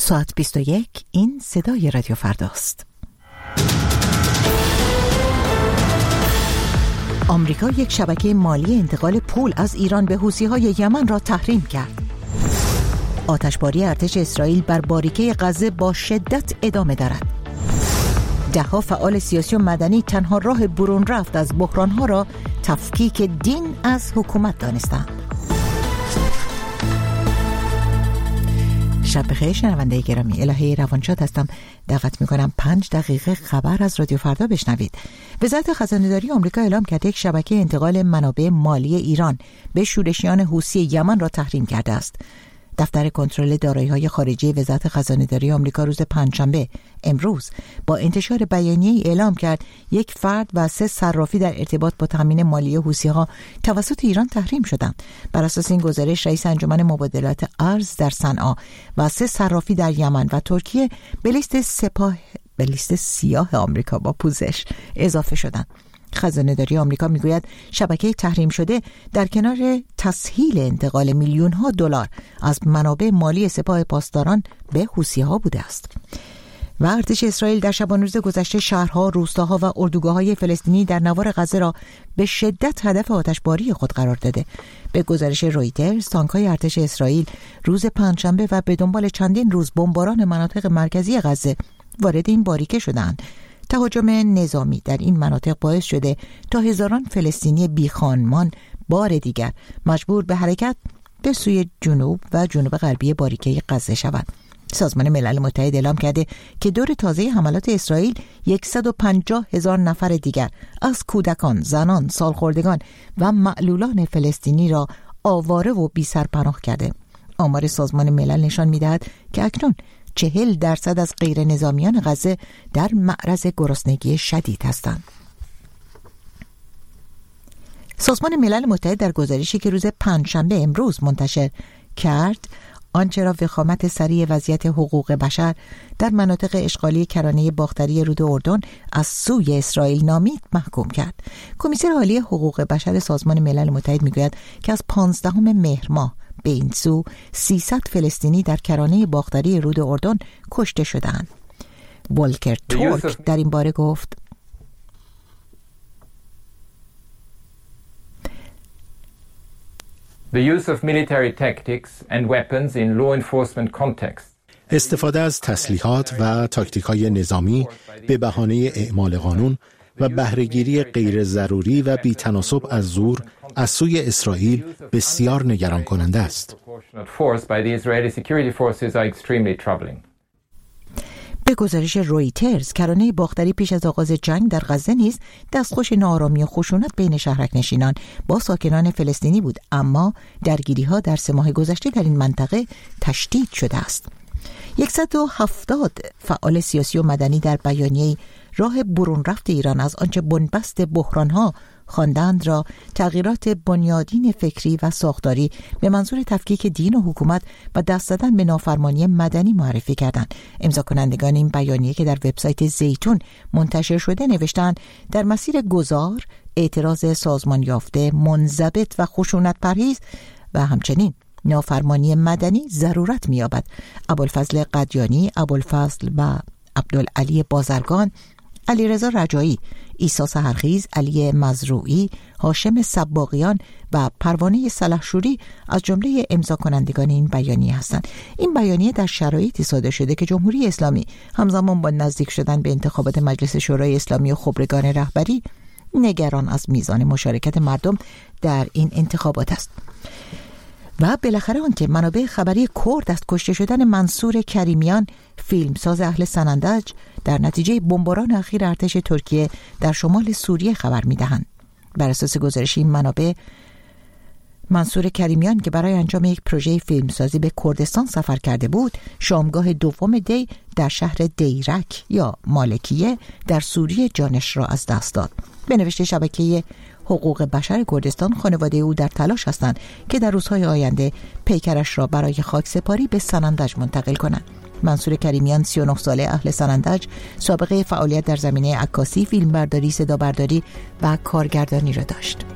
ساعت 21 این صدای رادیو فرداست. آمریکا یک شبکه مالی انتقال پول از ایران به حوثی‌های یمن را تحریم کرد. آتشباری ارتش اسرائیل بر باریکه غزه با شدت ادامه دارد. ده‌ها فعال سیاسی و مدنی تنها راه برون رفت از بحران‌ها را تفکیک دین از حکومت دانستند. شب بخیر شنونده گرامی، الهه روانشاد هستم. دعوت می‌کنم 5 دقیقه خبر از رادیو فردا بشنوید. وزارت خزانه‌داری آمریکا اعلام کرد یک شبکه انتقال منابع مالی ایران به شورشیان حوثی یمن را تحریم کرده است. دفتر کنترل دارایی‌های خارجی وزارت خزانه‌داری آمریکا روز پنجشنبه امروز با انتشار بیانیه‌ای اعلام کرد یک فرد و 3 صرافی در ارتباط با تامین مالی حوثی‌ها توسط ایران تحریم شدند. بر اساس این گزارش رئیس انجمن مبادلات ارز در صنعا و 3 صرافی در یمن و ترکیه به لیست سیاه آمریکا با پوزش اضافه شدند. خزانه‌داری آمریکا میگوید شبکه تحریم شده در کنار تسهیل انتقال میلیون‌ها دلار از منابع مالی سپاه پاسداران به حوثی‌ها بوده است. و ارتش اسرائیل در شبانه‌روز گذشته شهرها، روستاها و اردوگاه‌های فلسطینی در نوار غزه را به شدت هدف آتشباری خود قرار داده. به گزارش رویترز، تانک‌های ارتش اسرائیل روز پنجشنبه و به دنبال چندین روز بمباران مناطق مرکزی غزه وارد این باریکه شدند. تهاجم نظامی در این مناطق باعث شده تا هزاران فلسطینی بیخانمان بار دیگر مجبور به حرکت به سوی جنوب و جنوب غربی باریکه غزه شوند. سازمان ملل متحد اعلام کرده که دور تازه حملات اسرائیل 150,000 نفر دیگر از کودکان، زنان، سالخوردگان و معلولان فلسطینی را آواره و بی سرپناه کرده. آمار سازمان ملل نشان می‌دهد که اکنون 40% از غیر نظامیان غزه در معرض گرسنگی شدید هستند. سازمان ملل متحد در گزارشی که روز پنجشنبه امروز منتشر کرد، آنچه را وخامت سریع وضعیت حقوق بشر در مناطق اشغالی کرانه باختری رود اردن از سوی اسرائیل نامید محکوم کرد. کمیسر عالی حقوق بشر سازمان ملل متحد میگوید که از 15 مهر ماه به این سو 300 فلسطینی در کرانه باختری رود اردن کشته شدند. والکر تورک در این باره گفت: The use of military tactics and weapons in law enforcement context. استفاده از تسلیحات و تاکتیک‌های نظامی به بهانه اعمال قانون و بهره‌گیری غیر ضروری و بی‌تناسب از زور از سوی اسرائیل بسیار نگران کننده است. به گزارش رویترز، کرانه باختری پیش از آغاز جنگ در غزه نیز دستخوش ناآرامی و خشونت بین شهرک نشینان با ساکنان فلسطینی بود، اما درگیری‌ها در 3 ماه گذشته در این منطقه تشدید شده است. 170 فعال سیاسی و مدنی در بیانیه‌ای راه برون رفت ایران از آنچه بنبست بحران‌ها خواندند را تغییرات بنیادین فکری و ساختاری به منظور تفکیک دین و حکومت و دست زدن به نافرمانی مدنی معرفی کردند. امضا کنندگان این بیانیه که در وبسایت زیتون منتشر شده نوشتند در مسیر گذار، اعتراض سازمان یافته، منضبط و خشونت پرهیز و همچنین نافرمانی مدنی ضرورت می‌یابد. ابوالفضل قدیانی، ابوالفضل و عبدالعلی بازرگان، علیرضا رجایی، عیسی سحرخیز، علی مزروعی، هاشم سباقیان و پروانه سلحشوری از جمله امضا کنندگان این بیانیه هستند. این بیانیه در شرایطی صادر شده که جمهوری اسلامی همزمان با نزدیک شدن به انتخابات مجلس شورای اسلامی و خبرگان رهبری نگران از میزان مشارکت مردم در این انتخابات است. و بالاخره آنکه منابع خبری کرد از کشته شدن منصور کریمیان، فیلمساز اهل سنندج، در نتیجه بمباران اخیر ارتش ترکیه در شمال سوریه خبر می‌دهند. بر اساس گزارش این منابع، منصور کریمیان که برای انجام یک پروژه فیلمسازی به کردستان سفر کرده بود، شامگاه دوم دی در شهر دیرک یا مالکیه در سوریه جانش را از دست داد. به نوشته شبکه حقوق بشر کردستان، خانواده او در تلاش هستند که در روزهای آینده پیکرش را برای خاکسپاری به سنندج منتقل کنند. منصور کریمیان 39 ساله اهل سنندج سابقه فعالیت در زمینه عکاسی، فیلمبرداری، صدابرداری و کارگردانی را داشت.